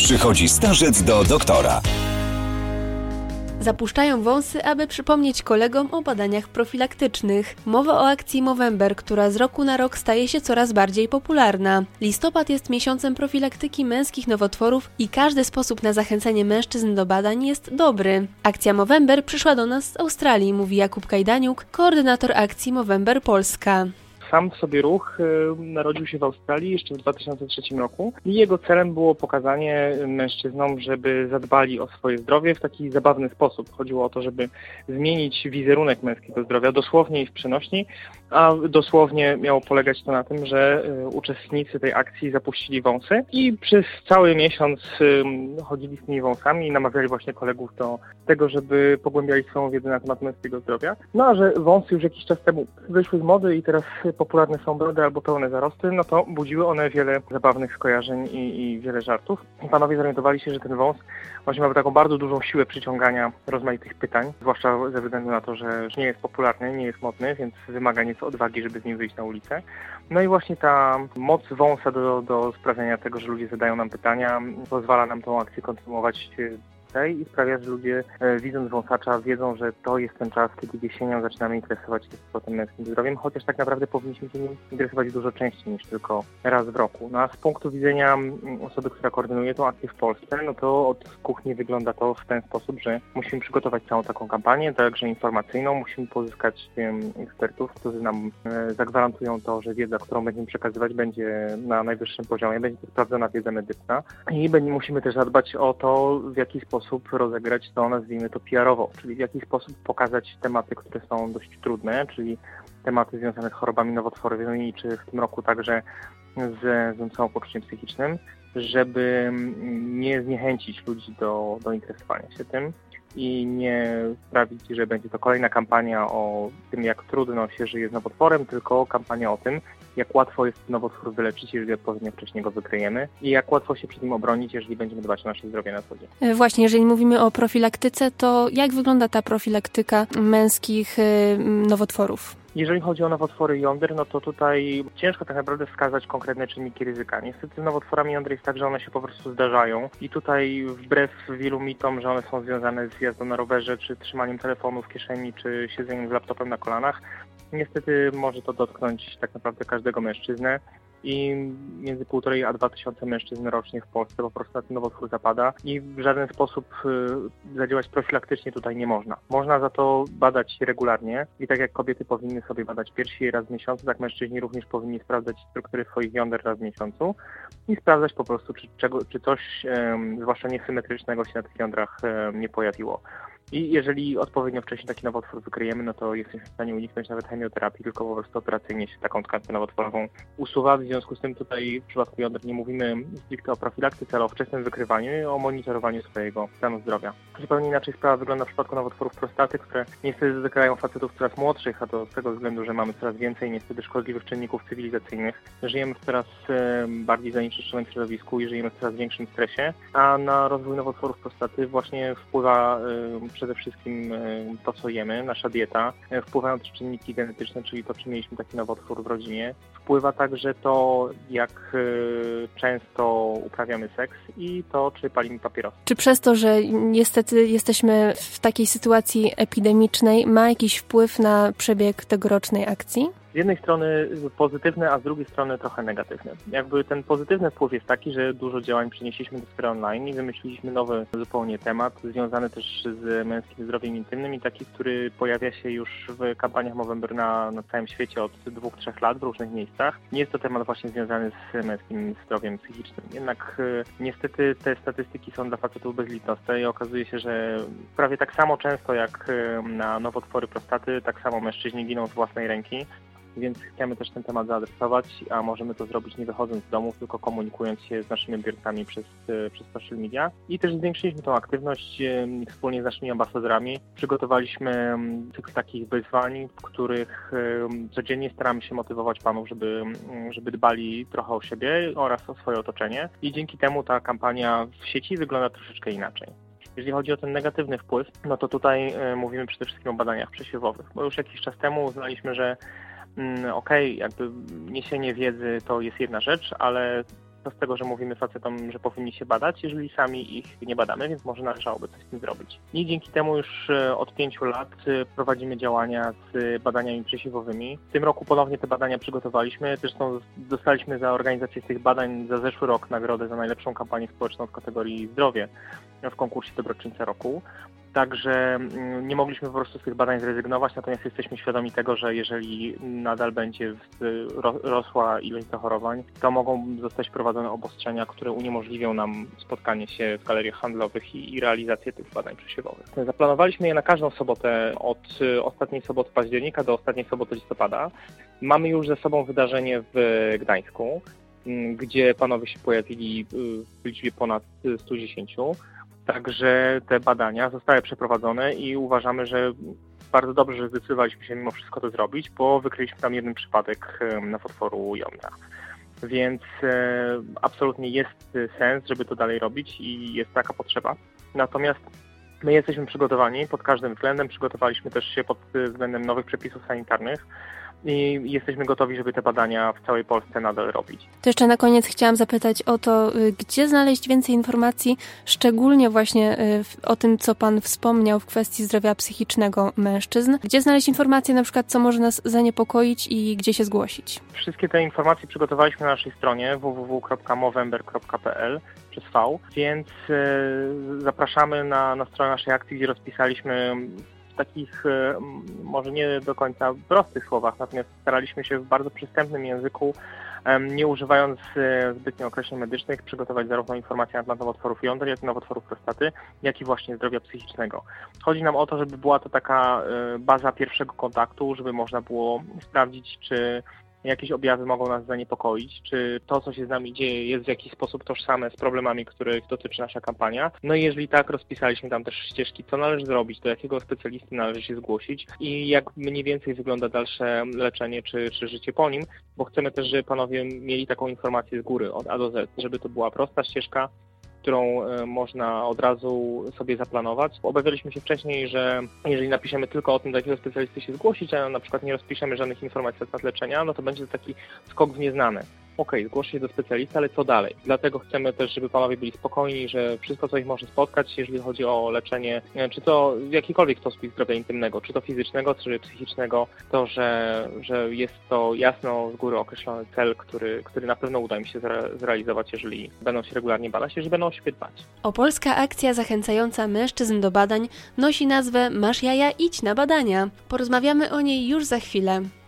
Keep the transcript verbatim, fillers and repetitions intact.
Przychodzi starzec do doktora. Zapuszczają wąsy, aby przypomnieć kolegom o badaniach profilaktycznych. Mowa o akcji Movember, która z roku na rok staje się coraz bardziej popularna. Listopad jest miesiącem profilaktyki męskich nowotworów i każdy sposób na zachęcenie mężczyzn do badań jest dobry. Akcja Movember przyszła do nas z Australii, mówi Jakub Kajdaniuk, koordynator akcji Movember Polska. Sam w sobie ruch narodził się w Australii jeszcze w dwa tysiące trzecim roku i jego celem było pokazanie mężczyznom, żeby zadbali o swoje zdrowie w taki zabawny sposób. Chodziło o to, żeby zmienić wizerunek męskiego zdrowia, dosłownie i w przenośni, a dosłownie miało polegać to na tym, że uczestnicy tej akcji zapuścili wąsy i przez cały miesiąc chodzili z tymi wąsami i namawiali właśnie kolegów do tego, żeby pogłębiali swoją wiedzę na temat męskiego zdrowia. No a że wąsy już jakiś czas temu wyszły z mody i teraz popularne są brody albo pełne zarosty, no to budziły one wiele zabawnych skojarzeń i, i wiele żartów. I panowie zorientowali się, że ten wąs właśnie ma taką bardzo dużą siłę przyciągania rozmaitych pytań, zwłaszcza ze względu na to, że nie jest popularny, nie jest modny, więc wymaga nieco odwagi, żeby z nim wyjść na ulicę. No i właśnie ta moc wąsa do, do sprawiania tego, że ludzie zadają nam pytania, pozwala nam tą akcję kontynuować i sprawia, że ludzie e, widząc wąsacza wiedzą, że to jest ten czas, kiedy jesienią zaczynamy interesować się tym męskim zdrowiem, chociaż tak naprawdę powinniśmy się nim interesować dużo częściej niż tylko raz w roku. No a z punktu widzenia osoby, która koordynuje tą akcję w Polsce, no to od kuchni wygląda to w ten sposób, że musimy przygotować całą taką kampanię, także informacyjną, musimy pozyskać um, ekspertów, którzy nam e, zagwarantują to, że wiedza, którą będziemy przekazywać, będzie na najwyższym poziomie, będzie to sprawdzona wiedza medyczna i będzie, musimy też zadbać o to, w jaki sposób sposób rozegrać to, nazwijmy to P R-owo, czyli w jaki sposób pokazać tematy, które są dość trudne, czyli tematy związane z chorobami nowotworowymi, czy w tym roku także z, z samopoczuciem psychicznym, żeby nie zniechęcić ludzi do, do interesowania się tym i nie sprawić, że będzie to kolejna kampania o tym, jak trudno się żyje z nowotworem, tylko kampania o tym, jak łatwo jest nowotwór wyleczyć, jeżeli odpowiednio wcześnie go wykryjemy i jak łatwo się przed nim obronić, jeżeli będziemy dbać o nasze zdrowie na co dzień. Właśnie, jeżeli mówimy o profilaktyce, to jak wygląda ta profilaktyka męskich nowotworów? Jeżeli chodzi o nowotwory jąder, no to tutaj ciężko tak naprawdę wskazać konkretne czynniki ryzyka. Niestety z nowotworami jąder jest tak, że one się po prostu zdarzają i tutaj wbrew wielu mitom, że one są związane z jazdą na rowerze, czy trzymaniem telefonu w kieszeni, czy siedzeniem z laptopem na kolanach, niestety może to dotknąć tak naprawdę każdego mężczyznę. I między półtorej a dwa tysiące mężczyzn rocznie w Polsce po prostu na ten nowotwór zapada i w żaden sposób y, zadziałać profilaktycznie tutaj nie można. Można za to badać regularnie i tak jak kobiety powinny sobie badać piersi raz w miesiącu, tak mężczyźni również powinni sprawdzać struktury swoich jąder raz w miesiącu i sprawdzać po prostu, czy, czego, czy coś, y, zwłaszcza niesymetrycznego się na tych jądrach y, nie pojawiło. I jeżeli odpowiednio wcześnie taki nowotwór wykryjemy, no to jesteśmy w stanie uniknąć nawet chemioterapii, tylko po prostu operacyjnie się taką tkankę nowotworową usuwa. W związku z tym tutaj w przypadku jąder nie mówimy stricte o profilaktyce, ale o wczesnym wykrywaniu i o monitorowaniu swojego stanu zdrowia. Zupełnie inaczej sprawa wygląda w przypadku nowotworów prostaty, które niestety dotykają facetów coraz młodszych, a to z tego względu, że mamy coraz więcej niestety szkodliwych czynników cywilizacyjnych. Żyjemy w coraz bardziej zanieczyszczonym środowisku i żyjemy w coraz większym stresie, a na rozwój nowotworów prostaty właśnie wpływa przede wszystkim to, co jemy, nasza dieta, wpływają też czynniki genetyczne, czyli to, czy mieliśmy taki nowotwór w rodzinie. Wpływa także to, jak często uprawiamy seks i to, czy palimy papierosy. Czy przez to, że niestety jesteśmy w takiej sytuacji epidemicznej, ma jakiś wpływ na przebieg tegorocznej akcji? Z jednej strony pozytywny, a z drugiej strony trochę negatywny. Jakby ten pozytywny wpływ jest taki, że dużo działań przenieśliśmy do sfery online i wymyśliliśmy nowy zupełnie temat, związany też z męskim zdrowiem intymnym i taki, który pojawia się już w kampaniach Movember na, na całym świecie od dwóch, trzech lat w różnych miejscach. Nie jest to temat właśnie związany z męskim zdrowiem psychicznym. Jednak y, niestety te statystyki są dla facetów bezlitosne i okazuje się, że prawie tak samo często jak y, na nowotwory prostaty, tak samo mężczyźni giną z własnej ręki. Więc chcemy też ten temat zaadresować, a możemy to zrobić nie wychodząc z domu, tylko komunikując się z naszymi odbiorcami przez, przez social media. I też zwiększyliśmy tą aktywność wspólnie z naszymi ambasadorami. Przygotowaliśmy cykl takich wyzwań, w których codziennie staramy się motywować panów, żeby, żeby dbali trochę o siebie oraz o swoje otoczenie. I dzięki temu ta kampania w sieci wygląda troszeczkę inaczej. Jeżeli chodzi o ten negatywny wpływ, no to tutaj mówimy przede wszystkim o badaniach przesiewowych, bo już jakiś czas temu uznaliśmy, że okej, okay, jakby niesienie wiedzy to jest jedna rzecz, ale Co z tego, że mówimy facetom, że powinni się badać, jeżeli sami ich nie badamy, więc może należałoby coś z tym zrobić. I dzięki temu już od pięciu lat prowadzimy działania z badaniami przesiewowymi. W tym roku ponownie te badania przygotowaliśmy. Zresztą dostaliśmy za organizację tych badań za zeszły rok nagrodę za najlepszą kampanię społeczną w kategorii zdrowie w konkursie Dobroczyńca Roku. Także nie mogliśmy po prostu z tych badań zrezygnować, natomiast jesteśmy świadomi tego, że jeżeli nadal będzie rosła ilość zachorowań, to mogą zostać wprowadzone obostrzenia, które uniemożliwią nam spotkanie się w galeriach handlowych i, i realizację tych badań przesiewowych. Zaplanowaliśmy je na każdą sobotę od ostatniej soboty października do ostatniej soboty listopada. Mamy już ze sobą wydarzenie w Gdańsku, gdzie panowie się pojawili w liczbie ponad stu dziesięciu. Także te badania zostały przeprowadzone i uważamy, że bardzo dobrze, że zdecydowaliśmy się mimo wszystko to zrobić, bo wykryliśmy tam jeden przypadek nowotworu jądra. Więc e, absolutnie jest sens, żeby to dalej robić i jest taka potrzeba. Natomiast my jesteśmy przygotowani pod każdym względem, przygotowaliśmy też się pod względem nowych przepisów sanitarnych i jesteśmy gotowi, żeby te badania w całej Polsce nadal robić. To jeszcze na koniec chciałam zapytać o to, gdzie znaleźć więcej informacji, szczególnie właśnie o tym, co Pan wspomniał w kwestii zdrowia psychicznego mężczyzn. Gdzie znaleźć informacje, na przykład, co może nas zaniepokoić i gdzie się zgłosić? Wszystkie te informacje przygotowaliśmy na naszej stronie w w w kropka movember kropka p l przez V, więc e, zapraszamy na, na stronę naszej akcji, gdzie rozpisaliśmy w takich może nie do końca prostych słowach, natomiast staraliśmy się w bardzo przystępnym języku, nie używając zbytnio określeń medycznych, przygotować zarówno informacje na temat nowotworów jąder, jak i nowotworów prostaty, jak i właśnie zdrowia psychicznego. Chodzi nam o to, żeby była to taka baza pierwszego kontaktu, żeby można było sprawdzić, czy jakieś objawy mogą nas zaniepokoić, czy to, co się z nami dzieje, jest w jakiś sposób tożsame z problemami, których dotyczy nasza kampania. No i jeżeli tak, rozpisaliśmy tam też ścieżki, co należy zrobić, do jakiego specjalisty należy się zgłosić i jak mniej więcej wygląda dalsze leczenie czy, czy życie po nim, bo chcemy też, żeby panowie mieli taką informację z góry, od A do Z, żeby to była prosta ścieżka, którą można od razu sobie zaplanować. Obawialiśmy się wcześniej, że jeżeli napiszemy tylko o tym, do jakiego specjalisty się zgłosić, a na przykład nie rozpiszemy żadnych informacji na temat leczenia, no to będzie to taki skok w nieznane. Okej, okay, zgłoszę się do specjalisty, ale co dalej? Dlatego chcemy też, żeby panowie byli spokojni, że wszystko, co ich może spotkać, jeżeli chodzi o leczenie, czy to w jakikolwiek sposób zdrowia intymnego, czy to fizycznego, czy psychicznego, to, że, że jest to jasno z góry określony cel, który, który na pewno uda im się zrealizować, jeżeli będą się regularnie badać, jeżeli będą o siebie dbać. Opolska akcja zachęcająca mężczyzn do badań nosi nazwę Masz jaja, idź na badania. Porozmawiamy o niej już za chwilę.